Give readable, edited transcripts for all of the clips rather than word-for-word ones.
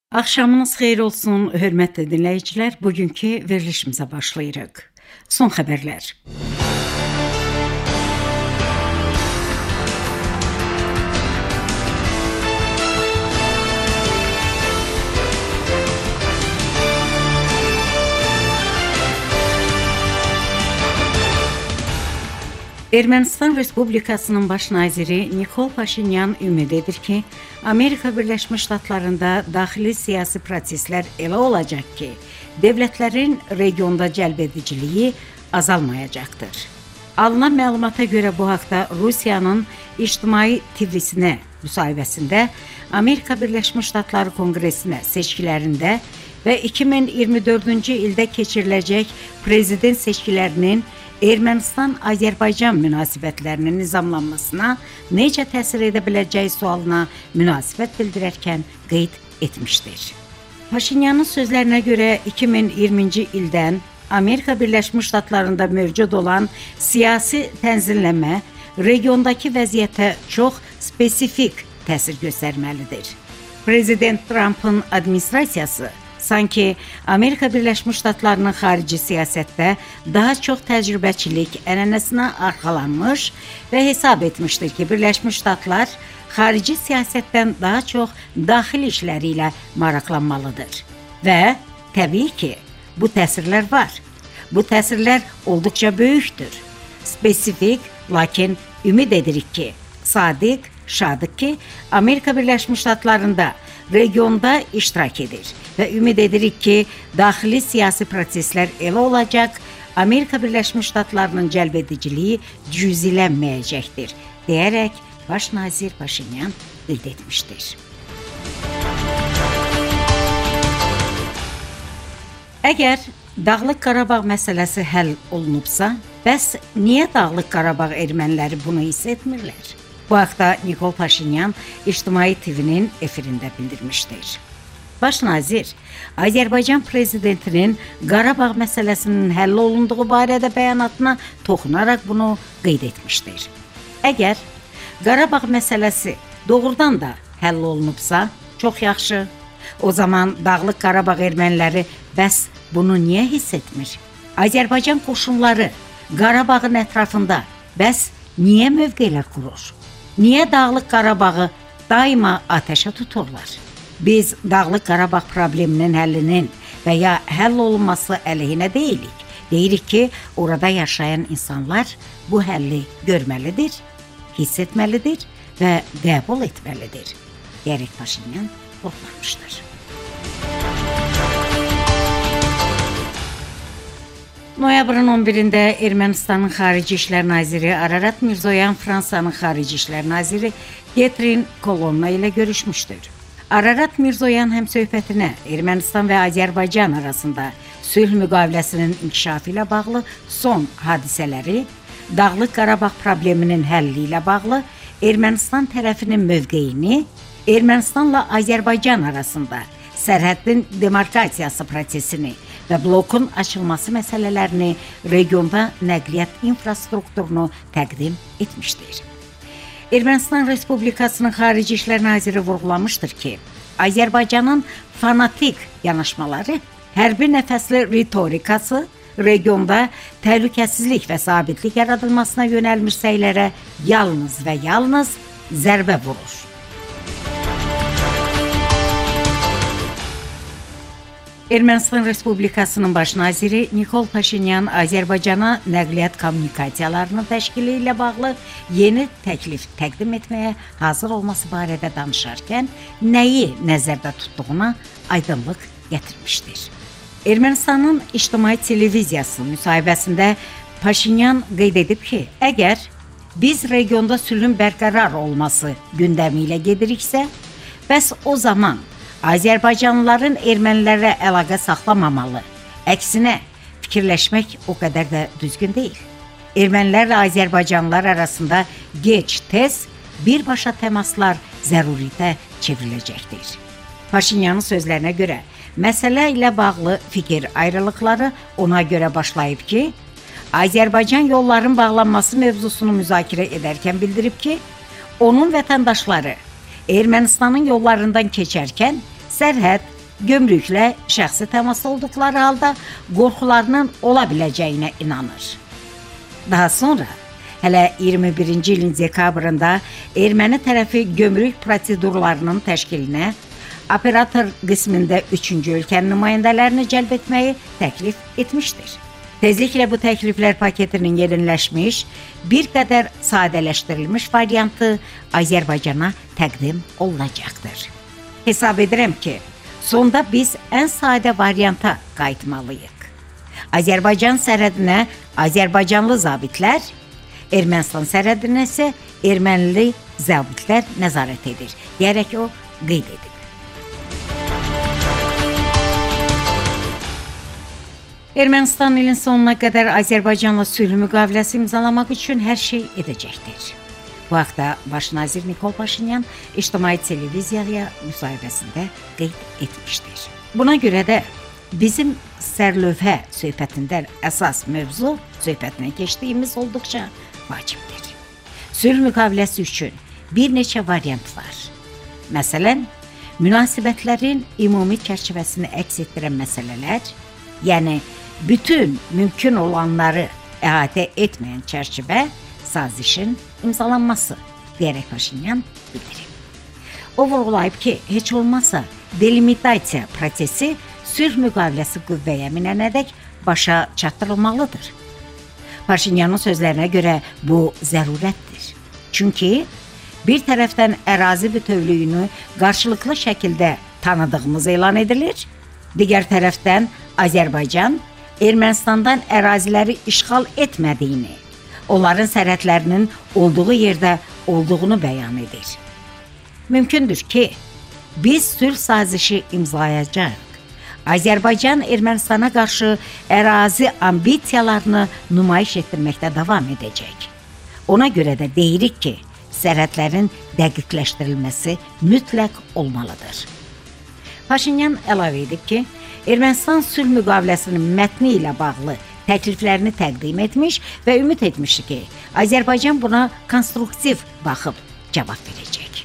Axşamınız xeyir olsun, hörmətli dinləyicilər. Bugünkü verilişimizə başlayırıq. Son xəbərlər. Ermənistan Respublikasının baş naziri Nikol Paşinyan ümid edir ki, Amerika Birləşmiş Ştatlarında daxili siyasi proseslər elə olacaq ki, dövlətlərin regionda cəlbediciliyi azalmayacaqdır. Alınan məlumata görə bu haqda Rusiyanın İctimai TV-sinə müsahibəsində Amerika Birləşmiş Ştatları Konqresinə seçkilərində və 2024-cü ildə keçiriləcək prezident seçkilərinin Ermənistan-Azərbaycan münasibətlərinin nizamlanmasına necə təsir edə biləcəyi sualına münasibət bildirərkən qeyd etmişdir. Paşinyanın sözlərinə görə 2020-ci ildən Amerika Birləşmiş Ştatlarında mövcud olan siyasi tənzimləmə regiondakı vəziyyətə çox spesifik təsir göstərməlidir. Prezident Trump'ın administrasiyası sanki Amerika Birləşmiş Ştatlarının xarici siyasətdə daha çox təcrübəçilik ənənəsinə arxalanmış və hesab etmişdir ki, Birləşmiş Ştatlar xarici siyasətdən daha çox daxili işləri ilə maraqlanmalıdır. Və təbii ki, bu təsirlər var. Bu təsirlər olduqca böyükdür. Spesifik, lakin ümid edirik ki, sadiq, şadıq ki, Amerika Birləşmiş Ştatlarında regionda iştirak edir və ümid edirik ki, daxili siyasi proseslər elə olacaq, Amerika Birləşmiş Ştatlarının cəlbediciliyi cüzilənməyəcəkdir, deyərək baş nazir Paşinyan qeyd etmişdir. Əgər Dağlıq Qarabağ məsələsi həll olunubsa, bəs niyə Dağlıq Qarabağ erməniləri bunu hiss etmirlər? Bu haqda Nikol Paşinyan İctimai TV-nin efirində bildirmişdir. Baş nazir, Azərbaycan prezidentinin Qarabağ məsələsinin həll olunduğu barədə bəyanatına toxunaraq bunu qeyd etmişdir. Əgər Qarabağ məsələsi doğrudan da həll olunubsa, çox yaxşı. O zaman Dağlıq Qarabağ erməniləri bəs bunu niyə hiss etmir? Azərbaycan qoşunları Qarabağın ətrafında bəs niyə mövqelər qurur? Niyə Dağlıq Qarabağı daima atəşə tuturlar? Biz Dağlıq Qarabağ probleminin həllinin və ya həll olunması əleyhinə deyilik. Deyirik ki, orada yaşayan insanlar bu həlli görməlidir, hiss etməlidir və qəbul etməlidir. Deyərək Paşinyan vurğulamışdır. Noyabrın 11-də Ermənistanın Xarici İşlər Naziri Ararat Mirzoyan Fransanın Xarici İşlər Naziri Getrin Kolonna ilə görüşmüşdür. Ararat Mirzoyan həmsöhbətinə Ermənistan və Azərbaycan arasında sülh müqaviləsinin inkişafı ilə bağlı son hadisələri, Dağlıq Qarabağ probleminin həlli ilə bağlı Ermənistan tərəfinin mövqeyini, Ermənistanla Azərbaycan arasında sərhədin demarkasiyası prosesini və blokun açılması məsələlərini regionda nəqliyyat infrastrukturunu təqdim etmişdir. Ermənistan Respublikasının Xarici İşlər Naziri vurğulamışdır ki, Azərbaycanın fanatik yanaşmaları, hərbi nəfəsli ritorikası regionda təhlükəsizlik və sabitlik yaradılmasına yönəlmiş səylərə yalnız və yalnız zərbə vurur. Ermənistan Respublikasının baş naziri Nikol Paşinyan Azərbaycana nəqliyyat kommunikasiyalarının təşkili ilə bağlı yeni təklif təqdim etməyə hazır olması barədə danışarkən nəyi nəzərdə tutduğuna aydınlıq gətirmişdir. Ermənistanın İctimai Televiziyası müsahibəsində Paşinyan qeyd edib ki, əgər biz regionda sülhün bərqərar olması gündəmi ilə gediriksə, bəs o zaman Azərbaycanlıların ermənilərlə əlaqə saxlamamalı. Əksinə, fikirləşmək o qədər də düzgün deyil. Ermənilərlə Azərbaycanlılar arasında gec-tez birbaşa təmaslar zəruriyyətə çevriləcəkdir. Paşinyanın sözlərinə görə, məsələ ilə bağlı fikir ayrılıqları ona görə başlayıb ki, Azərbaycan yolların bağlanması mövzusunu müzakirə edərkən bildirib ki, onun vətəndaşları Ermənistanın yollarından keçərkən sərhəd, gömrüklə şəxsi təmasda olduqları halda qorxularının ola biləcəyinə inanır. Daha sonra hələ 21-ci ilin dekabrında erməni tərəfi gömrük prosedurlarının təşkilinə operator qismində 3-cü ölkənin nümayəndələrini cəlb etməyi təklif etmişdir. Tezliklə bu təkliflər paketinin yerinləşmiş, bir qədər sadələşdirilmiş variantı Azərbaycana təqdim olunacaqdır. Hesab edirəm ki, sonda biz ən sadə varianta qayıtmalıyıq. Azərbaycan sərhədinə Azərbaycanlı zabitlər, Ermənistan sərhədinə isə ermənili zabitlər nəzarət edir, deyərək o qeyd edib. Ermənistan ilin sonuna qədər Azərbaycanla sülh müqaviləsi imzalamaq üçün hər şey edəcəkdir. Bu haqda Baş nazir Nikol Paşinyan İctimai televiziyaya müsahibəsində qeyd etmişdir. Buna görə də bizim sərlövhə söhbətində əsas mövzu söhbətinə keçdiyimiz olduqca vacibdir. Sülh müqaviləsi üçün bir neçə variant var. Məsələn, münasibətlərin ümumi çərçivəsini əks etdirən məsələlər, yəni bütün mümkün olanları əhatə etməyən çərçivə sazişin imzalanması, deyərək Paşinyan bildirib. O vurğulayıb ki, heç olmazsa delimitasiya prosesi sülh müqaviləsi qüvvəyə minənədək başa çatdırılmalıdır. Paşinyanın sözlərinə görə bu zərurətdir. Çünki bir tərəfdən ərazi bütövlüyünü qarşılıqlı şəkildə tanıdığımız elan edilir, digər tərəfdən Azərbaycan Ermənistandan əraziləri işğal etmədiyini, onların sərhədlərinin olduğu yerdə olduğunu bəyan edir. Mümkündür ki, biz sülh sazişi imzalayacaq. Azərbaycan Ermənistana qarşı ərazi ambisiyalarını nümayiş etdirməkdə davam edəcək. Ona görə də deyirik ki, sərhədlərin dəqiqləşdirilməsi mütləq olmalıdır. Paşinyan əlavə edib ki, Ermənistan sülh müqaviləsinin mətni ilə bağlı təkliflərini təqdim etmiş və ümid etmişdi ki, Azərbaycan buna konstruktiv baxıb cavab verəcək.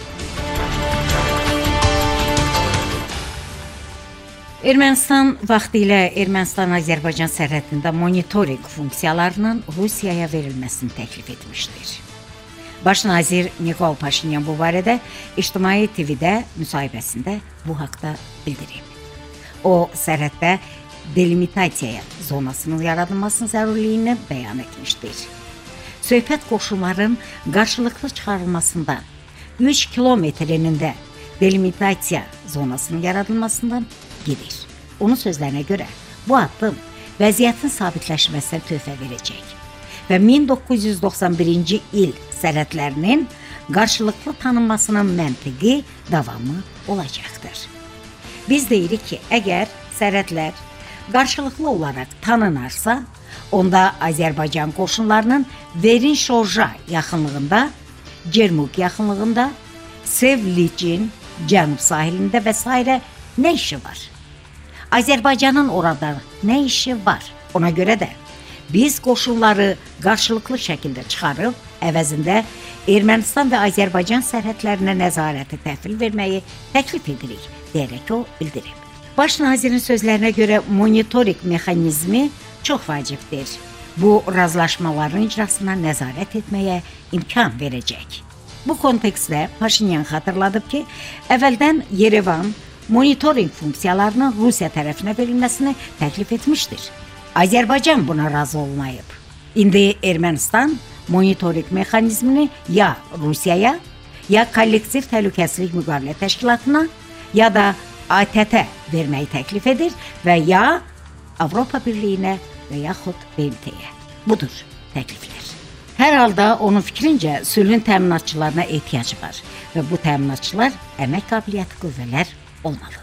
Ermənistan vaxtilə Ermənistan-Azərbaycan sərhədində monitorinq funksiyalarının Rusiyaya verilməsini təklif etmişdir. Baş nazir Nikol Paşinyan bu barədə İctimai TV-də müsahibəsində bu haqda bildirib. O, sərhəddə delimitasiya zonasının yaradılmasının zərurliyini bəyan etmişdir. Söhbət qoşunların qarşılıqlı çıxarılmasından 3 kilometrinin də delimitasiya zonasının yaradılmasından gedir. Onun sözlərinə görə bu addım vəziyyətin sabitləşməsinə töhfə verəcək və 1991-ci il sərhədlərinin qarşılıqlı tanınmasının məntiqi davamı olacaqdır. Biz deyirik ki, əgər sərhədlər qarşılıqlı olaraq tanınarsa, onda Azərbaycan qoşunlarının Verin-Şorja yaxınlığında, Cermuk yaxınlığında, Sevlicin cənub sahilində və s. nə işi var? Azərbaycanın orada nə işi var? Ona görə də biz qoşunları qarşılıqlı şəkildə çıxarıb, əvəzində Ermənistan və Azərbaycan sərhədlərinə nəzarəti təhvil verməyi təklif edirik, deyərək o bildirib. Baş nazirin sözlərinə görə monitorinq mexanizmi çox vacibdir. Bu, razılaşmaların icrasına nəzarət etməyə imkan verəcək. Bu kontekstdə Paşinyan xatırladıb ki, əvvəldən Yerevan monitorinq funksiyalarının Rusiya tərəfinə verilməsini təklif etmişdir. Azərbaycan buna razı olmayıb. İndi Ermənistan monitorinq mexanizmini ya Rusiyaya, ya kollektiv təhlükəsizlik müqavilə təşkilatına, ya da ATƏT-ə verməyi təklif edir və ya Avropa Birliyinə və yaxud BMT-yə. Budur təkliflər. Hər halda onun fikrincə sülhün təminatçılarına ehtiyac var və bu təminatçılar əmək qabiliyyəti qüvvələr olmalıdır.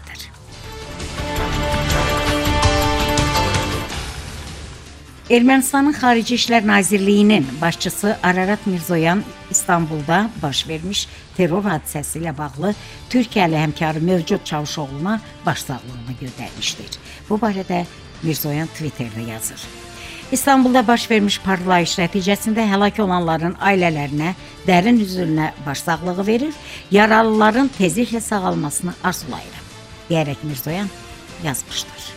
Ermənistanın Xarici İşlər Nazirliyinin başçısı Ararat Mirzoyan İstanbulda baş vermiş terror hadisəsi ilə bağlı Türkiyəli həmkarı Mövcud Çavuşoğluna başsağlığını göndərmişdir. Bu barədə Mirzoyan Twitterdə yazır. İstanbulda baş vermiş partlayış nəticəsində həlak olanların ailələrinə dərin hüzünlə başsağlığı verir, yaralıların tezliklə sağalmasını arzulayıram. deyərək Mirzoyan yazmışdır.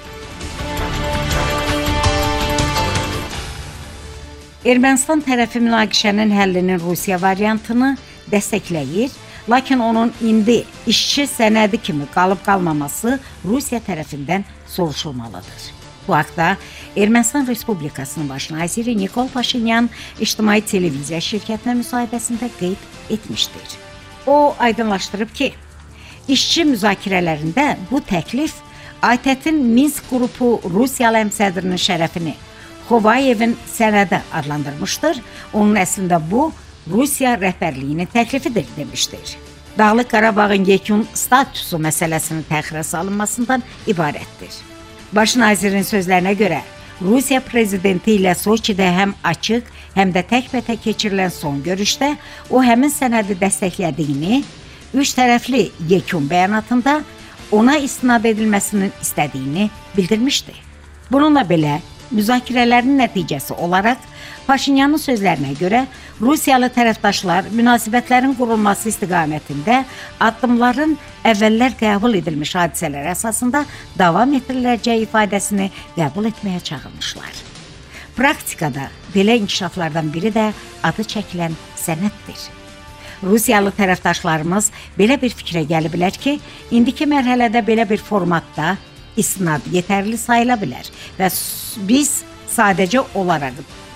Ermənistan tərəfi münaqişənin həllinin Rusiya variantını dəstəkləyir, lakin onun indi işçi sənədi kimi qalıb-qalmaması Rusiya tərəfindən soruşulmalıdır. Bu haqda Ermənistan Respublikasının baş naziri Nikol Paşinyan ictimai televiziya şirkətinə müsahibəsində qeyd etmişdir. O aydınlaşdırıb ki, işçi müzakirələrində bu təklif ATƏT-in Minsk qrupu Rusiyalı həmsədrinin şərəfini Xovayevin sənədi adlandırmışdır. Onun əslində bu, Rusiya rəhbərliyinin təklifidir demişdir. Dağlıq Qarabağın yekun statusu məsələsinin təxirə salınmasından ibarətdir. Baş nazirin sözlərinə görə, Rusiya prezidenti ilə Soçidə həm açıq, həm də təkbətək keçirilən son görüşdə o həmin sənədi dəstəklədiyini, üç tərəfli yekun bəyanatında ona istinad edilməsinin istədiyini bildirmişdi. Bununla belə, müzakirələrin nəticəsi olaraq Paşinyanın sözlərinə görə Rusiyalı tərəfdaşlar münasibətlərin qurulması istiqamətində addımların əvvəllər qəbul edilmiş hadisələr əsasında davam etdiriləcəyi ifadəsini qəbul etməyə çağırmışlar. Praktikada belə inkişaflardan biri də adı çəkilən sənəddir. Rusiyalı tərəfdaşlarımız belə bir fikrə gəliblər ki, indiki mərhələdə belə bir formatda istinad yetərli sayıla bilər və biz sadəcə olaraq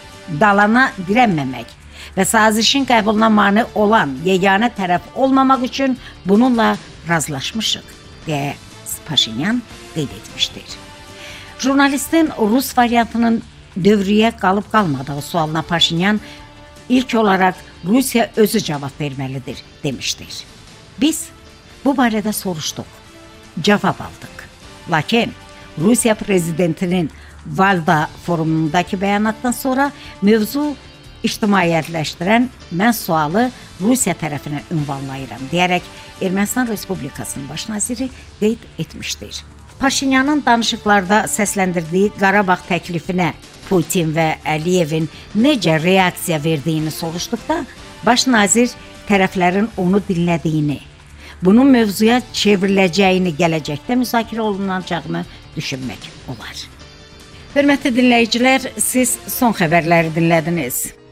dalana dirənməmək və sazişin qəbuluna mane olan yeganə tərəf olmamaq üçün bununla razılaşmışıq, deyə Paşinyan qeyd etmişdir. Jurnalistin Rus variantının dövrüyə qalıb-qalmadığı sualına Paşinyan ilk olaraq Rusiya özü cavab verməlidir demişdir. Biz bu barədə soruşduq, cavab aldıq. Lakin Rusiya prezidentinin Valda forumundakı bəyanatdan sonra mövzu ictimaiyyətləşdirən mən sualı Rusiya tərəfinə ünvanlayıram deyərək Ermənistan Respublikasının baş naziri qeyd etmişdir. Paşinyanın danışıqlarda səsləndirdiyi Qarabağ təklifinə Putin və Əliyevin necə reaksiya verdiyini soruşduqda, baş nazir tərəflərin onu dinlədiyini, bunun mövzuya çevriləcəyini, gələcəkdə müzakirə olunacağını düşünmək olar. Hörmətli dinləyicilər, siz son xəbərləri dinlədiniz.